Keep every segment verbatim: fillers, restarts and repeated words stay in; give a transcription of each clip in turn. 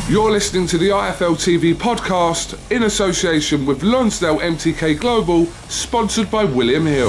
You're listening to the I F L T V podcast in association with Lonsdale M T K Global, sponsored by William Hill.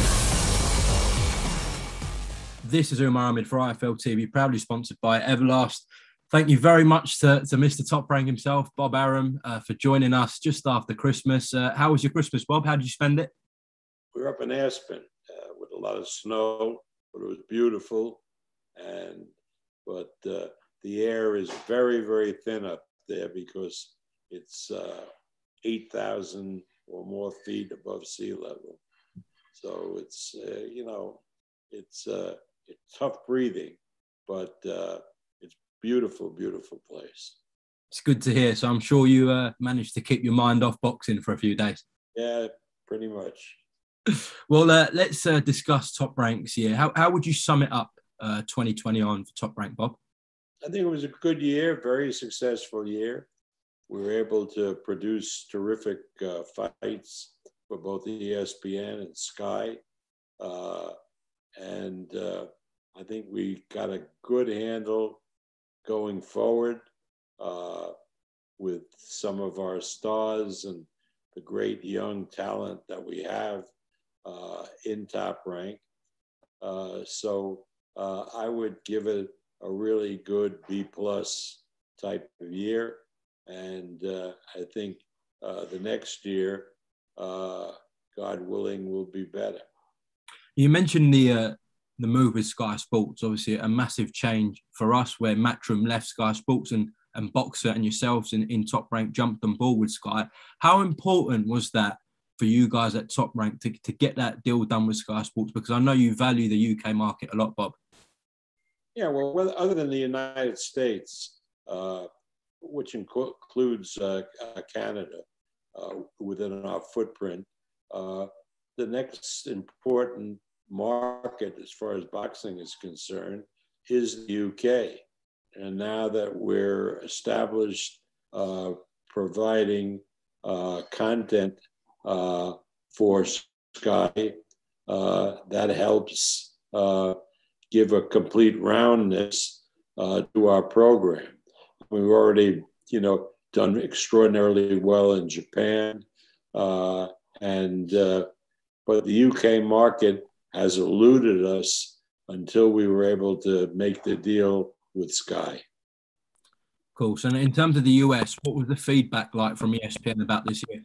This is Umar Ahmed for I F L T V, proudly sponsored by Everlast. Thank you very much to, to Mister Top Rank himself, Bob Arum, uh, for joining us just after Christmas. Uh, how was your Christmas, Bob? How did you spend it? We were up in Aspen uh, with a lot of snow, but it was beautiful. And but uh, the air is very, very thin up there because it's uh, eight thousand or more feet above sea level. So it's, uh, you know, it's, uh, it's tough breathing, but uh, it's beautiful, beautiful place. It's good to hear. So I'm sure you uh, managed to keep your mind off boxing for a few days. Yeah, pretty much. Well, uh, let's uh, discuss Top Rank's year. How, how would you sum it up, uh, twenty twenty on for Top Rank, Bob? I think it was a good year, very successful year. We were able to produce terrific uh, fights for both E S P N and Sky. Uh, and uh, I think we got a good handle going forward uh, with some of our stars and the great young talent that we have uh, in Top Rank. Uh, so uh, I would give it a really good B plus type of year. And uh, I think uh, the next year, uh, God willing, will be better. You mentioned the uh, the move with Sky Sports, obviously a massive change for us where Matchroom left Sky Sports and, and Boxer and yourselves in, in Top Rank jumped on board with Sky. How important was that for you guys at Top Rank to, to get that deal done with Sky Sports? Because I know you value the U K market a lot, Bob. Yeah, well, other than the United States, uh, which inc- includes uh, Canada uh, within our footprint, uh, the next important market as far as boxing is concerned is the U K. And now that we're established uh, providing uh, content uh, for Sky, uh, that helps uh, give a complete roundness uh, to our program. We've already, you know, done extraordinarily well in Japan, uh, and uh, but the U K market has eluded us until we were able to make the deal with Sky. Cool. So in terms of the U S, what was the feedback like from E S P N about this year?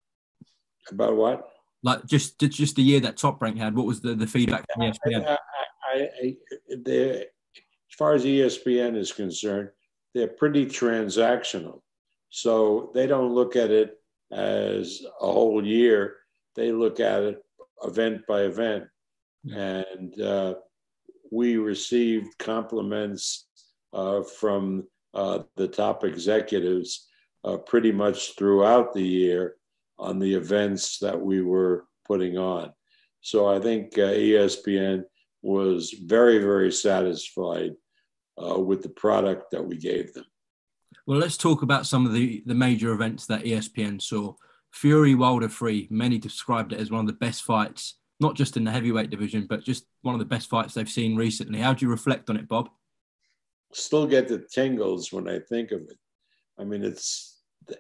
About what? Like just just the year that Top Rank had, what was the, the feedback from E S P N? I, I, I, I, as far as E S P N is concerned, they're pretty transactional. So they don't look at it as a whole year. They look at it event by event. Yeah. And uh, we received compliments uh, from uh, the top executives uh, pretty much throughout the year on the events that we were putting on. So I think uh, E S P N was very, very satisfied uh, with the product that we gave them. Well, let's talk about some of the, the major events that E S P N saw. Fury Wilder three, many described it as one of the best fights, not just in the heavyweight division, but just one of the best fights they've seen recently. How do you reflect on it, Bob? Still get the tingles when I think of it. I mean, it's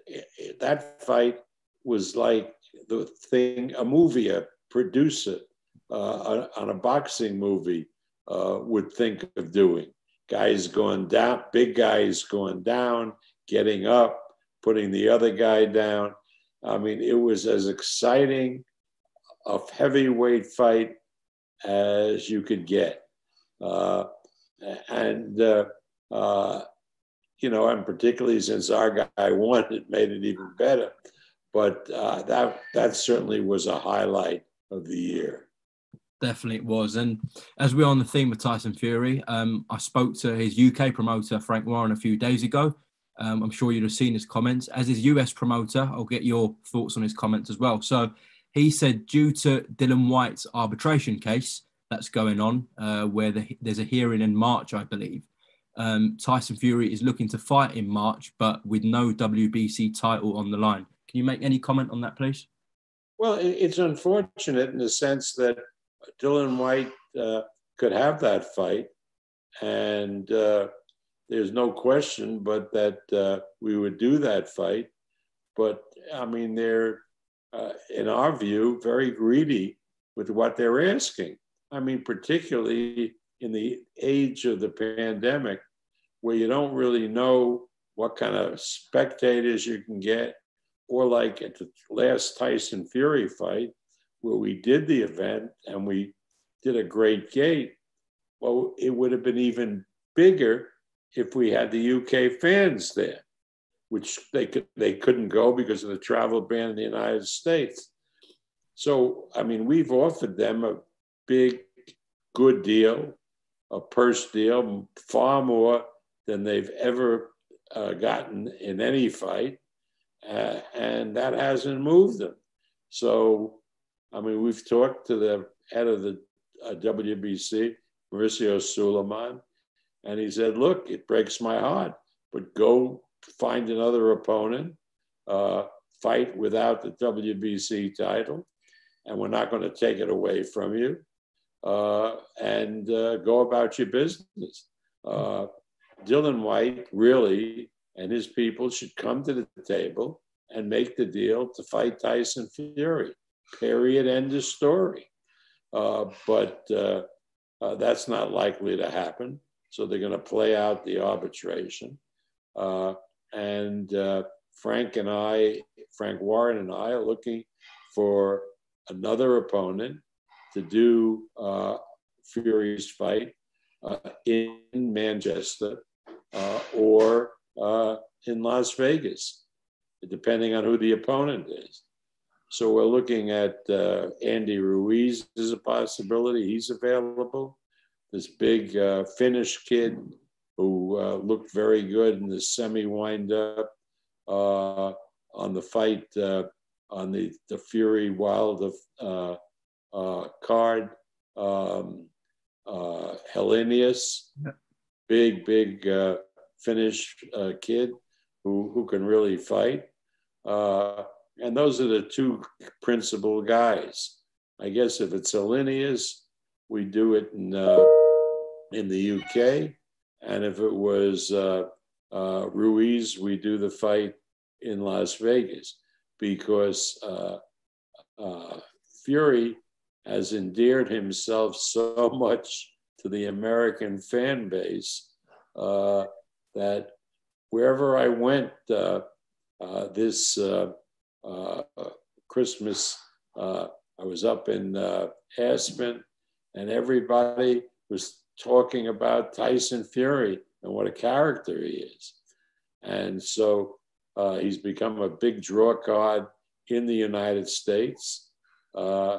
that fight was like the thing, a movie, a producer uh, on a boxing movie uh, would think of doing. Guys going down, big guys going down, getting up, putting the other guy down. I mean, it was as exciting a heavyweight fight as you could get. Uh, and, uh, uh, you know, and particularly since our guy won, it made it even better. But uh, that that certainly was a highlight of the year. Definitely it was. And as we're on the theme of Tyson Fury, um, I spoke to his U K promoter, Frank Warren, a few days ago. Um, I'm sure you'd have seen his comments. As his U S promoter, I'll get your thoughts on his comments as well. So he said due to Dylan White's arbitration case that's going on, uh, where the, there's a hearing in March, I believe, um, Tyson Fury is looking to fight in March, but with no W B C title on the line. Can you make any comment on that, please? Well, it's unfortunate in the sense that Dylan White uh, could have that fight, and uh, there's no question but that uh, we would do that fight. But I mean, they're, uh, in our view, very greedy with what they're asking. I mean, particularly in the age of the pandemic, where you don't really know what kind of spectators you can get, or like at the last Tyson Fury fight, where we did the event and we did a great gate. Well, it would have been even bigger if we had the U K fans there, which they could they couldn't go because of the travel ban in the United States. So, I mean, we've offered them a big, good deal, a purse deal, far more than they've ever uh, gotten in any fight, uh, and that hasn't moved them. So, I mean, we've talked to the head of the uh, W B C, Mauricio Suleiman, and he said, look, it breaks my heart, but go find another opponent, uh, fight without the W B C title, and we're not going to take it away from you, uh, and uh, go about your business. Uh, Dylan White really and his people should come to the table and make the deal to fight Tyson Fury. Period. End of story. Uh, but uh, uh, that's not likely to happen. So they're going to play out the arbitration. Uh, and uh, Frank and I, Frank Warren and I, are looking for another opponent to do uh, Fury's fight uh, in Manchester uh, or uh, in Las Vegas, depending on who the opponent is. So we're looking at uh, Andy Ruiz as a possibility. He's available. This big uh, Finnish kid who uh, looked very good in the semi wind-up uh, on the fight uh, on the, the Fury Wilder uh, uh, card. Um, uh, Helenius, big, big uh, Finnish uh, kid who, who can really fight. Uh, and those are the two principal guys. I guess if it's Helenius, we do it in, uh, in the U K. And if it was uh, uh, Ruiz, we do the fight in Las Vegas, because uh, uh, Fury has endeared himself so much to the American fan base uh, that wherever I went uh, uh, this uh, uh, Christmas, uh, I was up in uh, Aspen, and everybody was talking about Tyson Fury and what a character he is. And so uh, he's become a big draw card in the United States. Uh,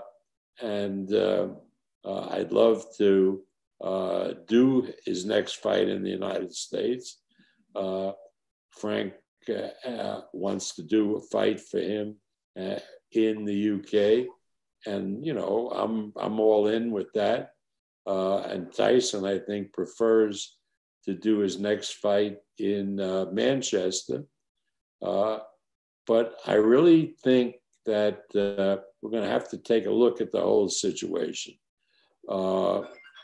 and uh, uh, I'd love to uh, do his next fight in the United States. Uh, Frank uh, uh, wants to do a fight for him uh, in the U K. And, you know, I'm, I'm all in with that. Uh, and Tyson, I think, prefers to do his next fight in uh, Manchester. Uh, but I really think that uh, we're going to have to take a look at the whole situation. Uh,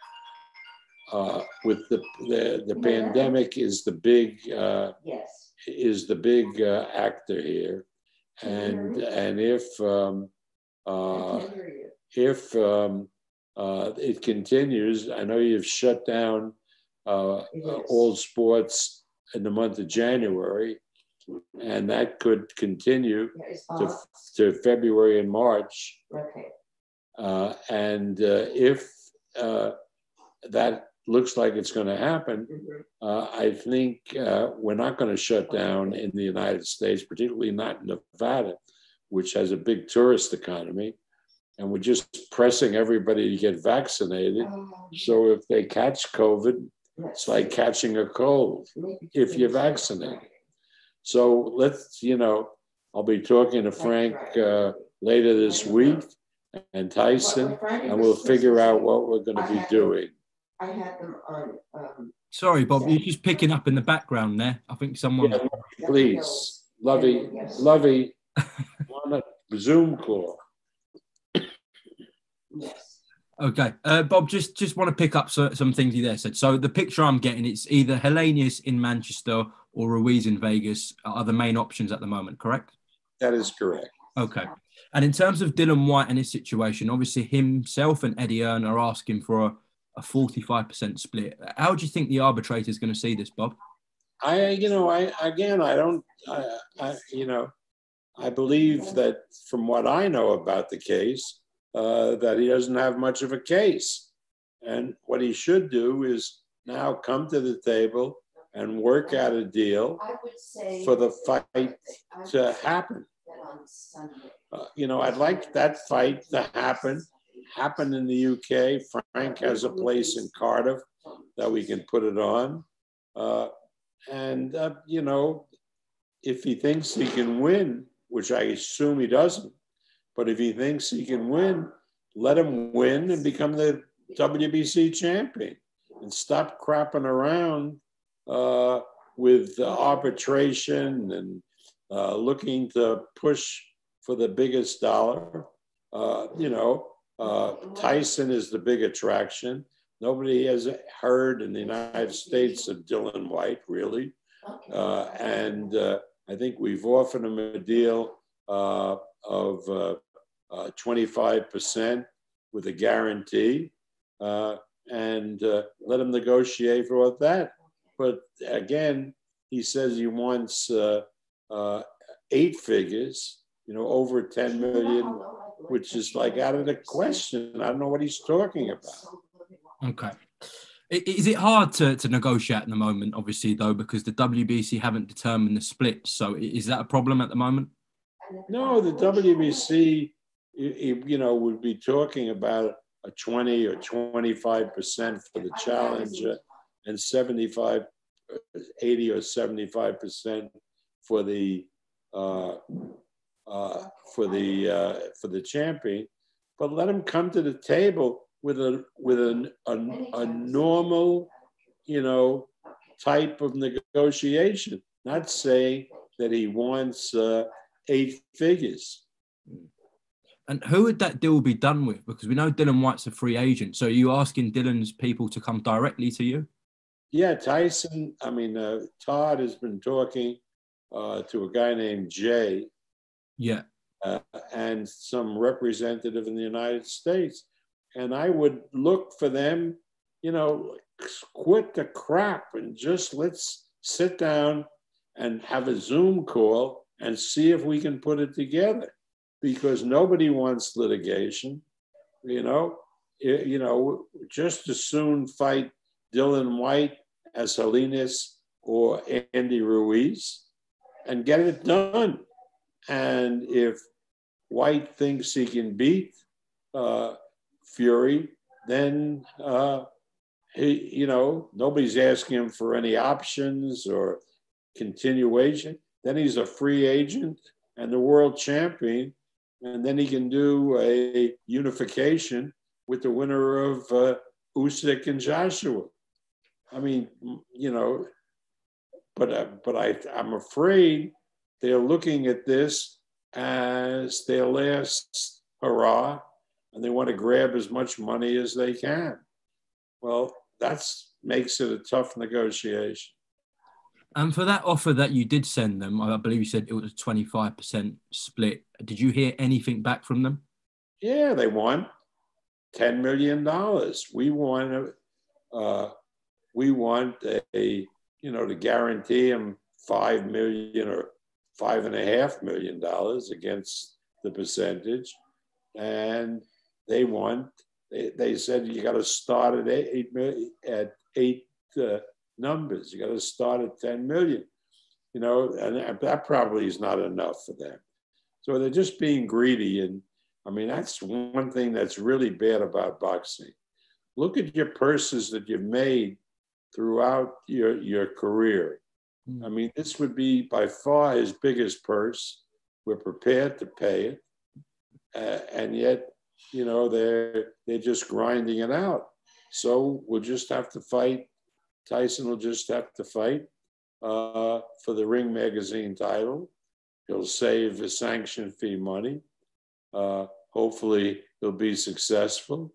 uh, with the the, the yeah. pandemic is the big uh, yes is the big uh, actor here, and mm-hmm. and if um, uh, if um, Uh, it continues. I know you've shut down uh, uh, all sports in the month of January, and that could continue to, to February and March. Okay. Uh, and uh, if uh, that looks like it's going to happen, uh, I think uh, we're not going to shut down in the United States, particularly not in Nevada, which has a big tourist economy. And we're just pressing everybody to get vaccinated. So if they catch COVID, it's like catching a cold if you're vaccinated. So let's, you know, I'll be talking to Frank uh, later this week and Tyson, and we'll figure out what we're going to be doing. I had them on. Um, Sorry, Bob, you're just picking up in the background there. I think someone. Yeah, please, Lovey, Lovey, on a Zoom call. Yes. Okay, uh, Bob, just just want to pick up so, some things you there said. So the picture I'm getting, it's either Helenius in Manchester or Ruiz in Vegas are the main options at the moment, correct? That is correct. Okay. And in terms of Dylan White and his situation, obviously himself and Eddie Earn are asking for a, a forty-five percent split. How do you think the arbitrator is going to see this, Bob? I, you know, I, again, I don't, I, I, you know, I believe that from what I know about the case, uh, that he doesn't have much of a case. And what he should do is now come to the table and work out a deal for the fight to happen. Uh, you know, I'd like that fight to happen, happen in the U K. Frank has a place in Cardiff that we can put it on. Uh, and, uh, you know, if he thinks he can win, which I assume he doesn't, but if he thinks he can win, let him win and become the W B C champion and stop crapping around uh, with uh, arbitration and uh, looking to push for the biggest dollar. Uh, you know, uh, Tyson is the big attraction. Nobody has heard in the United States of Dylan White, really. Uh, and uh, I think we've offered him a deal uh, of uh, uh, twenty-five percent with a guarantee uh, and uh, let him negotiate for all that. But again, he says he wants uh, uh, eight figures, you know, over ten million, which is like out of the question. I don't know what he's talking about. Okay. Is it hard to, to negotiate at the moment, obviously, though, because the W B C haven't determined the split? So is that a problem at the moment? No, the W B C, you know, would be talking about a twenty or twenty-five percent for the challenger and seventy-five, eighty or seventy-five percent for the uh, uh, for the uh, for the champion. But let him come to the table with a with a, a, a normal, you know, type of negotiation, not saying that he wants uh, eight figures. And who would that deal be done with? Because we know Dylan White's a free agent. So are you asking Dylan's people to come directly to you? Yeah, Tyson, I mean, uh, Todd has been talking uh, to a guy named Jay. Yeah. Uh, and some representative in the United States. And I would look for them, you know, quit the crap and just let's sit down and have a Zoom call and see if we can put it together. Because nobody wants litigation, you know. It, you know, just as soon fight Dylan White as Helenius or Andy Ruiz and get it done. And if White thinks he can beat uh, Fury, then uh, he, you know, nobody's asking him for any options or continuation. Then he's a free agent and the world champion, and then he can do a unification with the winner of uh, Usyk and Joshua. I mean, you know, but uh, but I I'm afraid they're looking at this as their last hurrah, and they want to grab as much money as they can. Well, that makes it a tough negotiation. And for that offer that you did send them, I believe you said it was a twenty-five percent split. Did you hear anything back from them? Yeah, they want ten million dollars. We want uh, we want a, you know, to guarantee them five million or five and a half million dollars against the percentage. And they want, they, they said you got to start at eight million, at eight uh, numbers. You got to start at ten million, you know, and that probably is not enough for them. So they're just being greedy. And I mean, that's one thing that's really bad about boxing. Look at your purses that you've made throughout your, your career. I mean, this would be by far his biggest purse. We're prepared to pay it. Uh, and yet, you know, they're, they're just grinding it out. So we'll just have to fight. Tyson will just have to fight uh, for the Ring Magazine title. He'll save his sanction fee money. Uh, hopefully he'll be successful.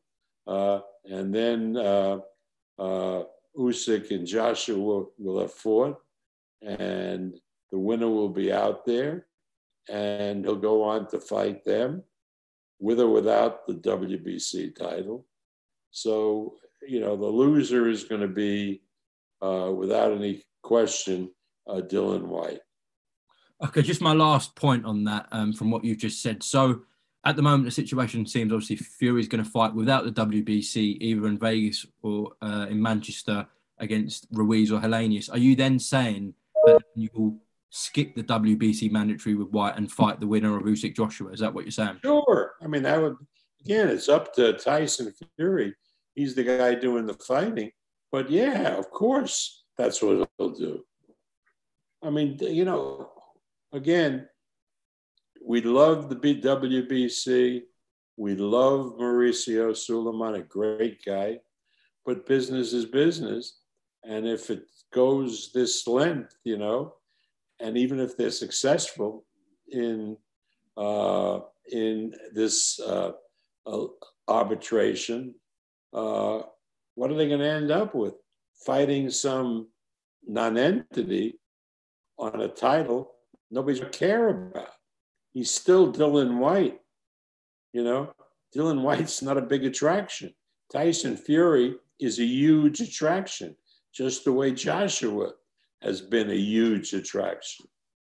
uh, and then uh, uh, Usyk and Joshua will, will have fought, and the winner will be out there, and he'll go on to fight them, with or without the W B C title. So, you know, the loser is going to be, uh, without any question, uh, Dylan White. Okay, just my last point on that um, from what you've just said. So at the moment, the situation seems obviously Fury's going to fight without the W B C, either in Vegas or uh, in Manchester against Ruiz or Helenius. Are you then saying that you will skip the W B C mandatory with White and fight the winner of Usyk Joshua? Is that what you're saying? Sure. I mean, that would, again, it's up to Tyson Fury. He's the guy doing the fighting. But yeah, of course, that's what he'll do. I mean, you know, again, we love the W B C. We love Mauricio Suleiman, a great guy. But business is business. And if it goes this length, you know, and even if they're successful in uh, in this uh, uh, arbitration, uh, what are they going to end up with? Fighting some non-entity on a title nobody's going to care about. He's still Dylan White. You know, Dylan White's not a big attraction. Tyson Fury is a huge attraction, just the way Joshua has been a huge attraction.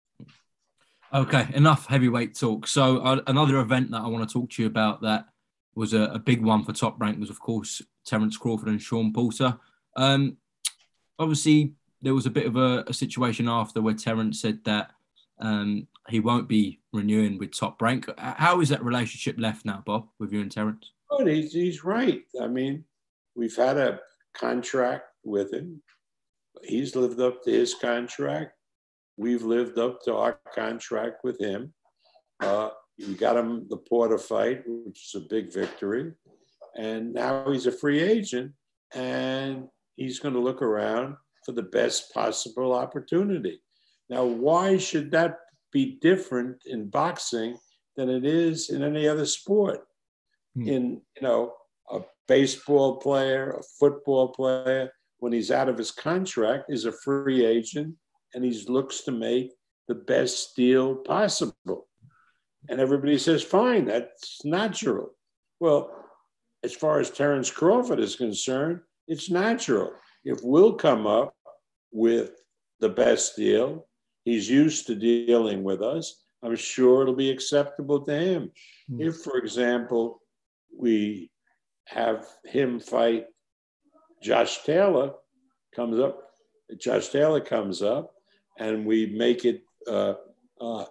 Okay, enough heavyweight talk. So uh, another event that I want to talk to you about that was a, a big one for Top Rank was, of course, Terence Crawford and Sean Porter. Um, obviously, there was a bit of a, a situation after where Terence said that um, he won't be renewing with Top Rank. How is that relationship left now, Bob, with you and Terence? Well, he's, he's right. I mean, we've had a contract with him. He's lived up to his contract. We've lived up to our contract with him. Uh, we got him the Porter fight, which is a big victory. And now he's a free agent, and he's going to look around for the best possible opportunity. Now, why should that be different in boxing than it is in any other sport? Hmm. In, you know, a baseball player, a football player, when he's out of his contract, is a free agent, and he looks to make the best deal possible. And everybody says, fine, that's natural. Well, as far as Terence Crawford is concerned, it's natural. If we'll come up with the best deal, he's used to dealing with us, I'm sure it'll be acceptable to him. Mm-hmm. If, for example, we have him fight Josh Taylor, comes up, Josh Taylor comes up, and we make it uh, uh,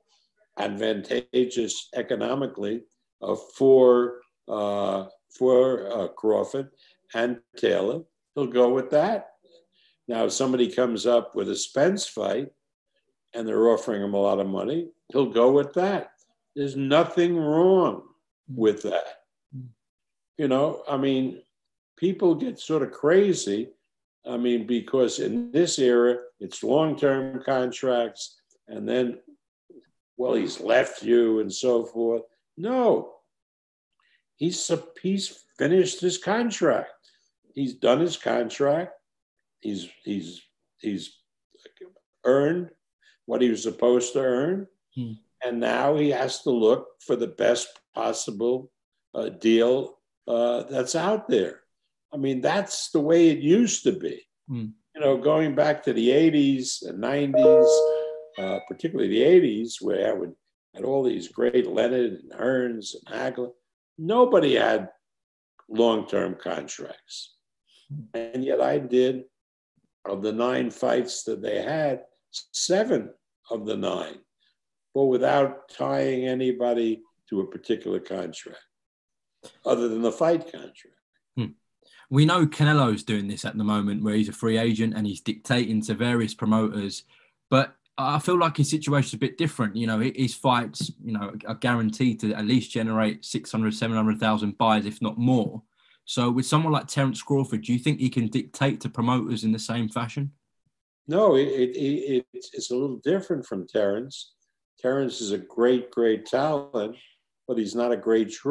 advantageous economically uh, for uh, for uh, Crawford and Taylor, he'll go with that. Now, if somebody comes up with a Spence fight and they're offering him a lot of money, he'll go with that. There's nothing wrong with that. You know, I mean, people get sort of crazy. I mean, because in this era, it's long-term contracts, and then, well, he's left you and so forth. No, he's, he's finished his contract. He's done his contract. He's, he's, he's earned what he was supposed to earn. Hmm. And now he has to look for the best possible uh, deal uh, that's out there. I mean, that's the way it used to be. Mm. You know, going back to the eighties and nineties, uh, particularly the eighties, where I would had all these great Leonard and Hearns and Hagler. Nobody had long-term contracts. Mm. And yet I did, of the nine fights that they had, seven of the nine, but without tying anybody to a particular contract, other than the fight contract. Hmm. We know Canelo's doing this at the moment, where he's a free agent and he's dictating to various promoters. But I feel like his situation's a bit different. You know, his fights, you know, are guaranteed to at least generate six hundred, seven hundred thousand buys, if not more. So with someone like Terence Crawford, do you think he can dictate to promoters in the same fashion? No, it, it, it, it's a little different from Terence. Terence is a great, great talent, but he's not a great draw.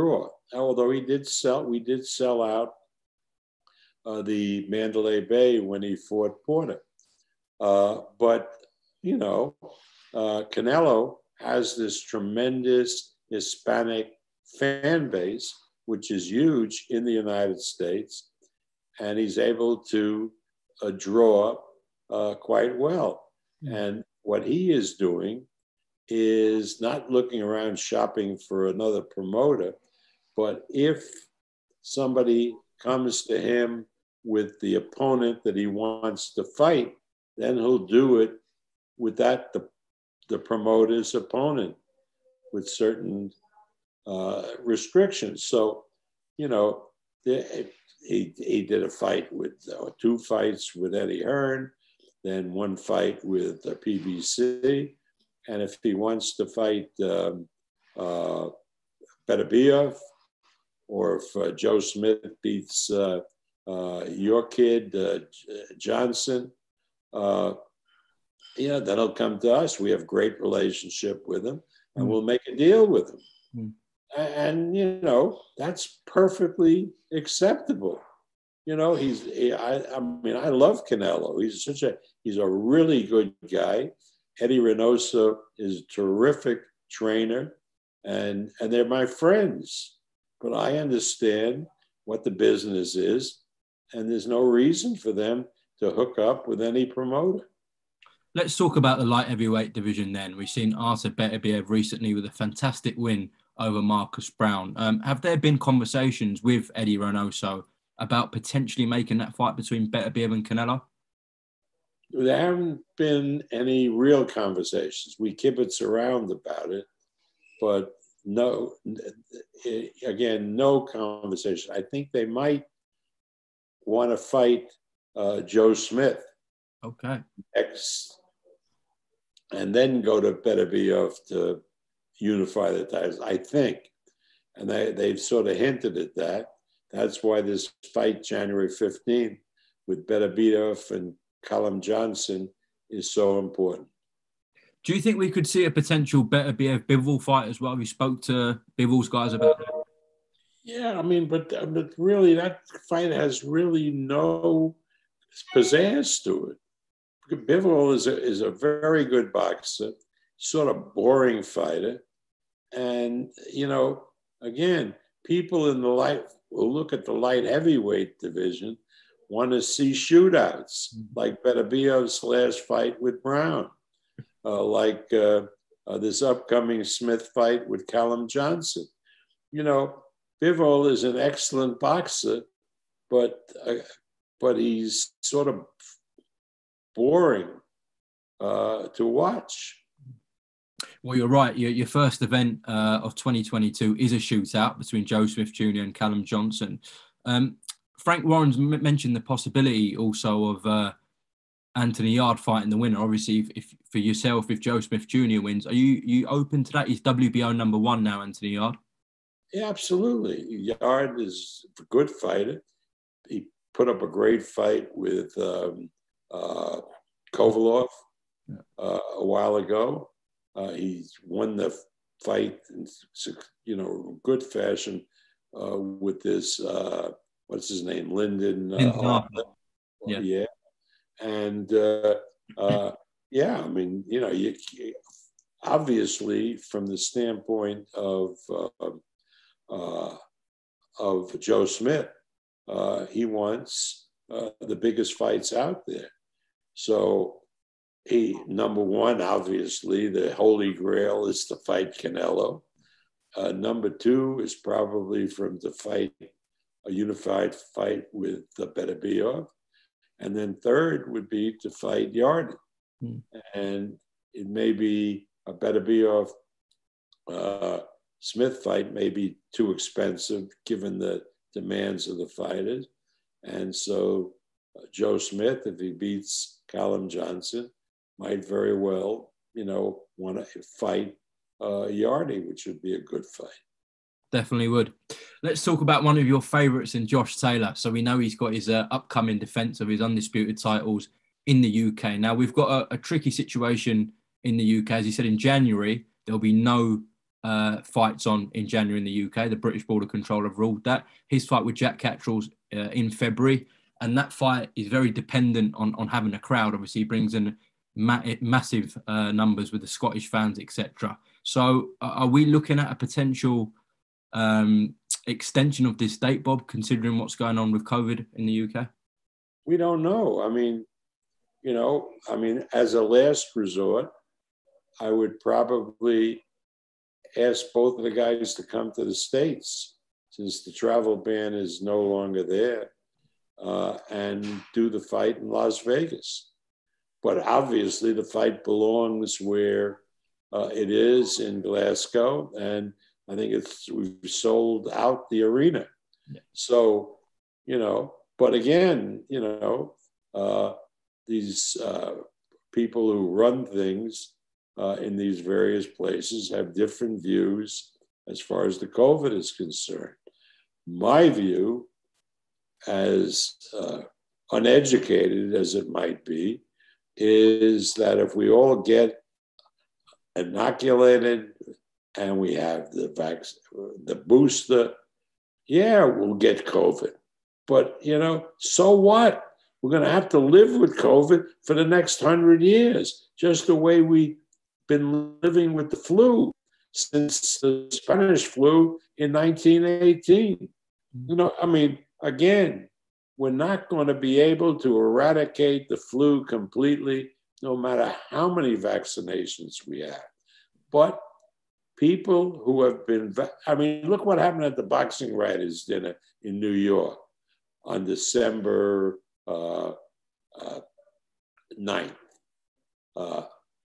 although he did sell, we did sell out uh, the Mandalay Bay when he fought Porter. Uh, but, you know, uh, Canelo has this tremendous Hispanic fan base, which is huge in the United States, and he's able to uh, draw uh, quite well. Mm. And what he is doing is not looking around shopping for another promoter, but if somebody comes to him with the opponent that he wants to fight, then he'll do it with that, the, the promoter's opponent, with certain uh, restrictions. So, you know, the, he, he did a fight with, uh, two fights with Eddie Hearn, then one fight with uh, P B C. And if he wants to fight um, uh, Beterbiev, or if uh, Joe Smith beats uh, uh, your kid, uh, Johnson, uh, yeah, then he'll come to us. We have great relationship with him, and mm. we'll make a deal with him. Mm. And, you know, that's perfectly acceptable. You know, he's, he, I, I mean, I love Canelo. He's such a, he's a really good guy. Eddie Reynoso is a terrific trainer, and, and they're my friends. But I understand what the business is, and there's no reason for them to hook up with any promoter. Let's talk about the light heavyweight division then. We've seen Artur Beterbiev recently with a fantastic win over Marcus Brown. Um, have there been conversations with Eddie Reynoso about potentially making that fight between Beterbiev and Canelo? There haven't been any real conversations. We kibitz around about it, but no, again, no conversation. I think they might want to fight uh, Joe Smith. Okay. Next, and then go to Beterbiev to unify the titles, I think. And they, they've sort of hinted at that. That's why this fight January fifteenth with Beterbiev and Callum Johnson is so important. Do you think we could see a potential Beterbiev Bivol fight as well? Have you spoke to Bivol's guys about that? Yeah, I mean, but, but really that fight has really no pizzazz to it. Bivol is a, is a very good boxer, sort of boring fighter. And, you know, again, people in the light will look at the light heavyweight division, want to see shootouts, like Beterbiev's last fight with Brown, uh, like uh, uh, this upcoming Smith fight with Callum Johnson. You know, Bivol is an excellent boxer, but uh, but he's sort of boring uh, to watch. Well, you're right. Your, your first event uh, of twenty twenty-two is a shootout between Joe Smith Junior and Callum Johnson. Um, Frank Warren's m- mentioned the possibility also of uh, Anthony Yarde fighting the winner. Obviously, if, if for yourself, if Joe Smith Junior wins, are you you open to that? He's W B O number one now, Anthony Yarde. Yeah, absolutely. Yarde is a good fighter. He put up a great fight with um, uh, Kovalov uh, a while ago. Uh, he's won the fight in, you know, good fashion uh, with this, uh, what's his name, Lyndon. Uh, yeah. yeah. And, uh, uh, yeah, I mean, you know, you, obviously from the standpoint of, uh, uh, of Joe Smith, uh, he wants uh, the biggest fights out there. So, He, number one, obviously, the holy grail is to fight Canelo. Uh, number two is probably from to fight a unified fight with the Beterbiev. And then third would be to fight Yarde. Mm. And it may be a Beterbiev uh, Smith fight may be too expensive given the demands of the fighters. And so uh, Joe Smith, if he beats Callum Johnson, might very well, you know, want to fight uh, Yarde, which would be a good fight. Definitely would. Let's talk about one of your favourites in Josh Taylor. So we know he's got his uh, upcoming defence of his undisputed titles in the U K. Now, we've got a, a tricky situation in the U K. As he said, in January, there'll be no uh, fights on in January in the U K. The British Border Control have ruled that. His fight with Jack Catterall's uh, in February, and that fight is very dependent on, on having a crowd. Obviously, he brings in ma- massive uh, numbers with the Scottish fans, et cetera. So, uh, are we looking at a potential um, extension of this date, Bob, considering what's going on with COVID in the U K? We don't know. I mean, you know, I mean, as a last resort, I would probably ask both of the guys to come to the States, since the travel ban is no longer there, uh, and do the fight in Las Vegas. But obviously the fight belongs where uh, it is in Glasgow, and I think it's we've sold out the arena. Yeah. So, you know, but again, you know, uh, these uh, people who run things uh, in these various places have different views as far as the COVID is concerned. My view, as uh, uneducated as it might be, is that if we all get inoculated and we have the vaccine, the booster, yeah, we'll get COVID. But, you know, so what? We're going to have to live with COVID for the next hundred years, just the way we've been living with the flu since the Spanish flu in nineteen eighteen. You know, I mean, again, we're not going to be able to eradicate the flu completely, no matter how many vaccinations we have. But people who have been, I mean, look what happened at the Boxing Writers' Dinner in New York on December uh, uh, ninth. Uh,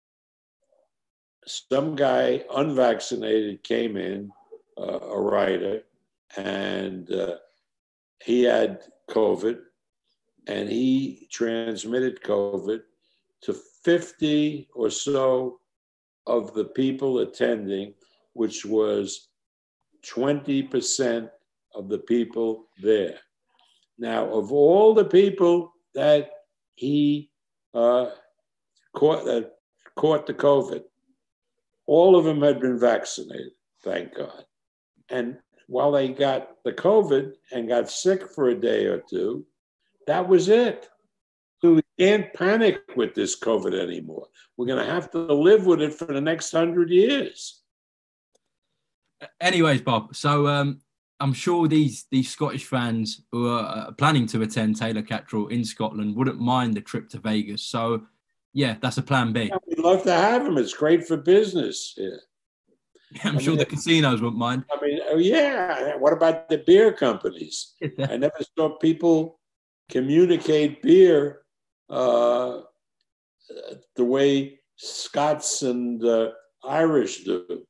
some guy, unvaccinated, came in, uh, a writer, and uh, he had COVID, and he transmitted COVID to fifty or so of the people attending, which was twenty percent of the people there. Now, of all the people that he uh, caught, that caught the COVID, all of them had been vaccinated, thank God. And while they got the COVID and got sick for a day or two, that was it. So we can't panic with this COVID anymore. We're going to have to live with it for the next hundred years. Anyways, Bob, so um, I'm sure these these Scottish fans who are uh, planning to attend Taylor Catterall in Scotland wouldn't mind the trip to Vegas. So, yeah, that's a plan B. Yeah, we'd love to have them. It's great for business. Yeah. I'm I sure mean, the casinos wouldn't mind. I mean, oh yeah. What about the beer companies? I never saw people communicate beer uh, the way Scots and uh, Irish do.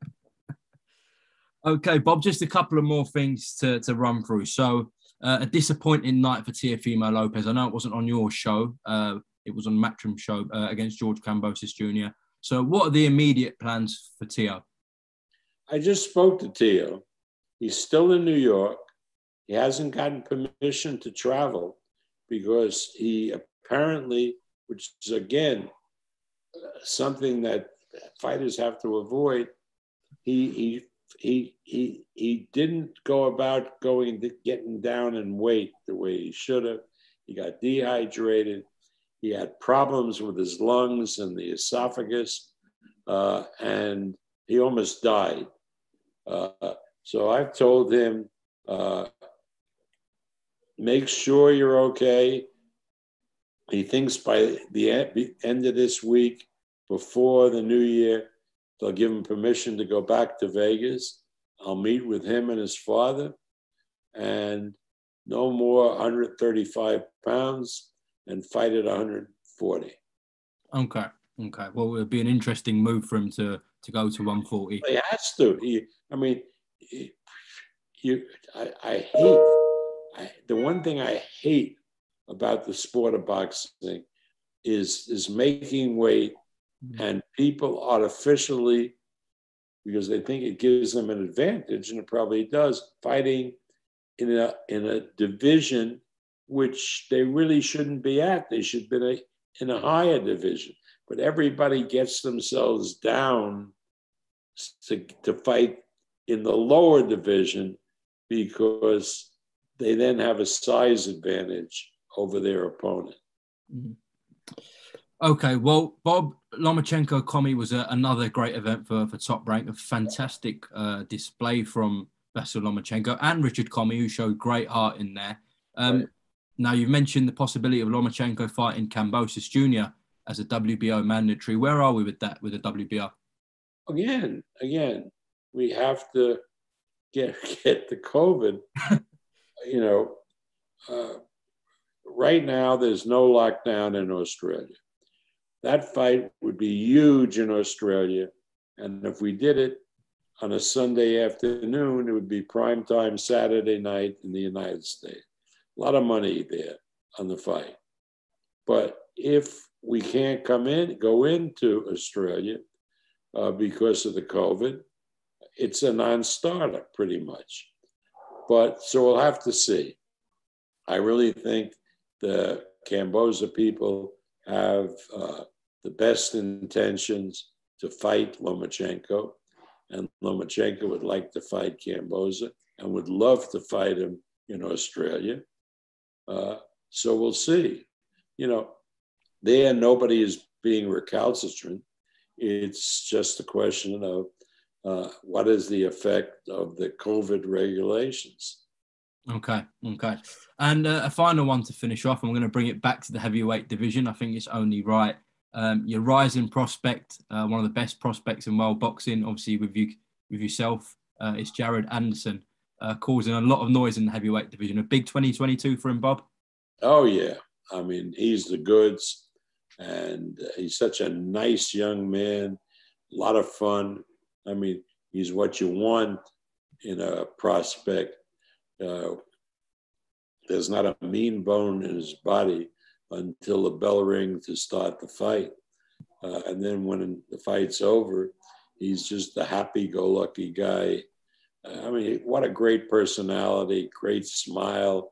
Okay, Bob, just a couple of more things to, to run through. So uh, a disappointing night for Teofimo Lopez. I know it wasn't on your show. Uh, it was on Matchroom show uh, against George Kambosos Junior So what are the immediate plans for Teo? I just spoke to Teo. He's still in New York. He hasn't gotten permission to travel because he apparently, which is again, something that fighters have to avoid, he he he he he didn't go about going to getting down in weight the way he should have. He got dehydrated. He had problems with his lungs and the esophagus, uh, and he almost died. Uh, so I've told him, uh, make sure you're okay. He thinks by the end of this week, before the new year, they'll give him permission to go back to Vegas. I'll meet with him and his father, and no more one hundred thirty-five pounds and fight at one hundred forty. Okay. Okay. Well, it would be an interesting move for him to, to go to one forty. He has to. He, I mean, he, you, I, I hate, I, the one thing I hate about the sport of boxing is, is making weight and people artificially, because they think it gives them an advantage, and it probably does, fighting in a in a division which they really shouldn't be at. They should be in a, in a higher division. But everybody gets themselves down to, to fight in the lower division because they then have a size advantage over their opponent. Mm-hmm. Okay, well, Bob, Lomachenko Commey was a, another great event for, for Top Rank, a fantastic uh, display from Vasyl Lomachenko and Richard Commey, who showed great heart in there. Um, right. Now, you've mentioned the possibility of Lomachenko fighting Kambosos Junior as a W B O mandatory. Where are we with that, with the W B O? Again, again, we have to get, get the COVID. You know, uh, right now there's no lockdown in Australia. That fight would be huge in Australia. And if we did it on a Sunday afternoon, it would be primetime Saturday night in the United States. A lot of money there on the fight. But if we can't come in, go into Australia uh, because of the COVID, it's a non-starter pretty much. But so we'll have to see. I really think the Kambosos people have uh, the best intentions to fight Lomachenko, and Lomachenko would like to fight Kambosos and would love to fight him in Australia. Uh, so we'll see. You know, there nobody is being recalcitrant. It's just a question of uh, what is the effect of the COVID regulations. Okay, okay. And uh, a final one to finish off. I'm going to bring it back to the heavyweight division. I think it's only right. Um, your rising prospect, uh, one of the best prospects in world boxing, obviously with you, with yourself, uh, is Jared Anderson, uh, causing a lot of noise in the heavyweight division. A big twenty twenty-two for him, Bob? Oh, yeah. I mean, he's the goods, and he's such a nice young man, a lot of fun. I mean, he's what you want in a prospect. Uh, there's not a mean bone in his body until the bell rings to start the fight. Uh, and then when the fight's over, he's just a happy-go-lucky guy. Uh, I mean, what a great personality, great smile.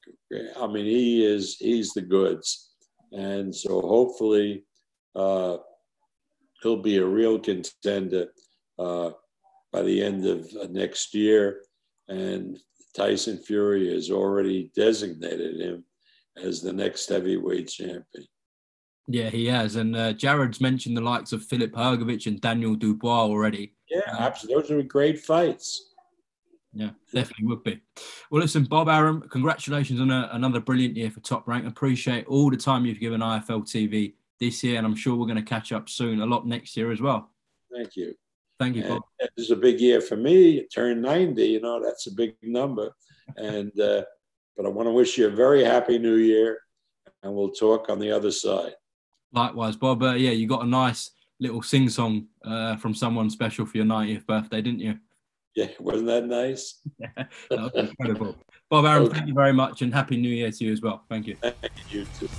I mean, he is, he's the goods. And so hopefully uh, he'll be a real contender uh, by the end of next year. And Tyson Fury has already designated him as the next heavyweight champion. Yeah, he has. And uh, Jared's mentioned the likes of Filip Hrgović and Daniel Dubois already. Yeah, absolutely. Those are great fights. Yeah, definitely would be. Well, listen, Bob Arum, congratulations on a, another brilliant year for Top Rank. Appreciate all the time you've given I F L T V this year, and I'm sure we're going to catch up soon, a lot next year as well. Thank you. Thank you, Bob. And this is a big year for me. I turned ninety, you know, that's a big number. And uh, but I want to wish you a very happy new year, and we'll talk on the other side. Likewise, Bob. Uh, yeah, you got a nice little sing-song uh, from someone special for your ninetieth birthday, didn't you? Yeah, wasn't that nice? Yeah, that was incredible. Bob Arum, Okay. Thank you very much, and Happy New Year to you as well. Thank you. Thank you too.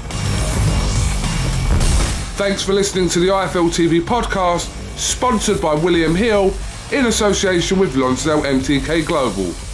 Thanks for listening to the I F L T V podcast, sponsored by William Hill in association with Lonsdale M T K Global.